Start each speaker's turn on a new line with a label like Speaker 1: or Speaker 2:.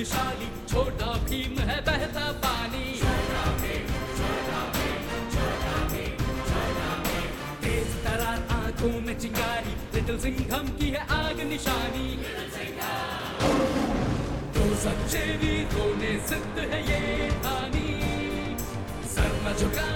Speaker 1: शक्तिशाली छोटा भीम है बहता पानी। तेज तरार आंखों में चिंगारी, लिटिल सिंघम की है आग निशानी। तो सच्चे वीरों ने सिद्ध है ये ठानी, सर न झुका